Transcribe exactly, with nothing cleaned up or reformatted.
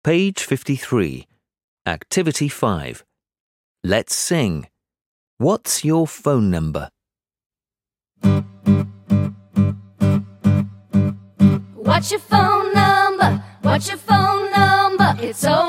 Page fifty-three. Activity five. Let's sing. What's your phone number? What's your phone number? What's your phone number? It's oh